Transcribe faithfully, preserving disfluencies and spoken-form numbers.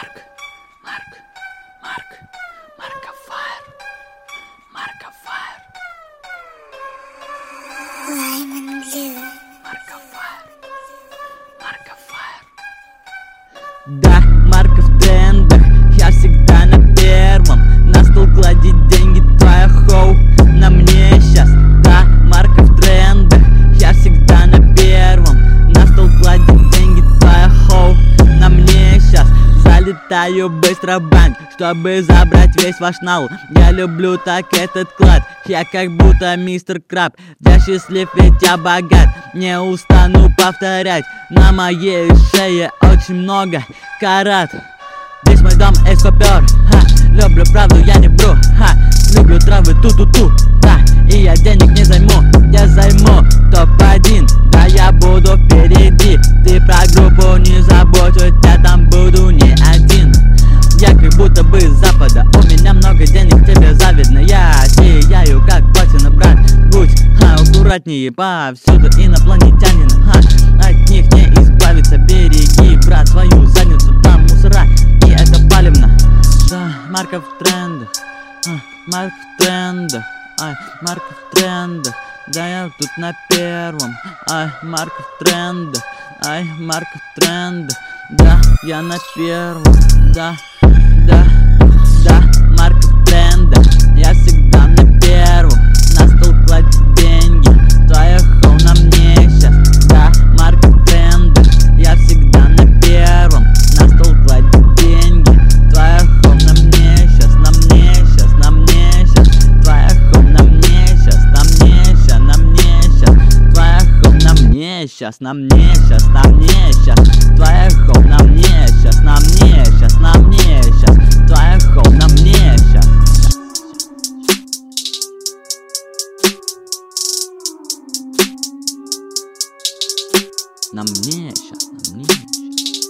Марк, Марк, Марк, Маркофайр, Маркофайр, Lemon Blue. Маркофайр, Маркофайр. Да, Марко в трендах, я всегда на первом. На стол клади деньги, твоя хоу на мне щас. Да, Марко в трендах, я всегда на первом. На стол клади деньги, твоя хоу на мне щас. Залетаю быстро в банк, чтобы забрать весь ваш нал. Я люблю так этот клад, я как будто мистер Краб. Я счастлив, ведь я богат, не устану повторять. На моей шее очень много карат. Весь мой дом эскопер, ха. Люблю правду, я не вру, ха. Люблю травы ту-ту-ту, да. И я денег не займу, я займу топ один. Да, я буду впереди, ты про группу не забудь, ведь я там буду не один. Я как будто бы с запада, у меня много денег, тебе завидно. Я сияю как платина, брат, будь ха, аккуратнее повсюду инопланетянин, ха. От них не избавиться, береги, брат, свою задницу, там мусора, и это палевно. Да, Марко в трендах, а, Марко в трендах, ай, Марко в трендах. Да, я тут на первом, ай, Марко в трендах, ай, Марко в трендах. Да, я на первом, да, да, да, Марко в трендах, я всегда на первом. На стол клади деньги, твоя хоу на мне щас. Да, Марко в трендах, я всегда на первом. На стол клади деньги, твоя хоу на мне щас, на мне щас, на мне щас. Твоя хоу на мне щас, на мне щас, на мне щас. Твоя хоу на мне щас, на мне щас, на мне щас. Твоя хоу на мне щас, на мне щас, на мне щас. Твоя хоу на мне щас. На мне щас, на мне щас.